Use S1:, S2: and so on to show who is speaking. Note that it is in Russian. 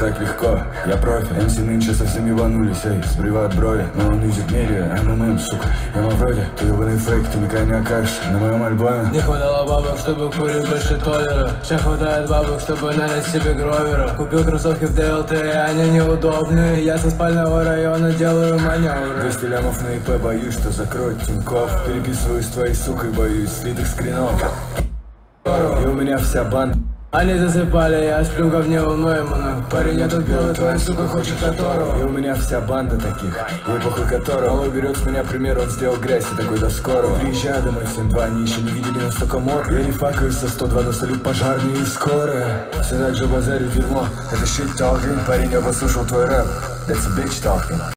S1: так легко, я профи. МС нынче совсем ебанулись, эй, сбривают брови. Но он мьюзик медиа, МММ, сука. Я вроде, ты ебаный фейк, ты никогда не окажешься на моем альбоме.
S2: Не хватало бабок, чтобы курить больше толлера. Сейчас хватает бабок, чтобы нанять себе гровера. Купил кроссовки в ДЛТ, они неудобные. Я со спального района делаю маневры.
S1: 200 лямов на ИП, боюсь, что закроют Тинькофф. Переписываюсь с твоей сукой, боюсь слитых скринов. И у меня вся банда.
S2: Они засыпали, я сплю в говне у Ноймана. Парень, я тут белый, твоя сука хочет которого.
S1: И у меня вся банда таких, ей похуй которого. Малой берет с меня пример, он сделал грязь и такой до скорого. Приезжаю домой в 7-2, они еще не видели настолько мод. Я не факаюсь со 102, но салют пожарные и скорые. Все так же базарит дерьмо, это shit talking. Парень, я послушал твой рэп, that's a bitch talking.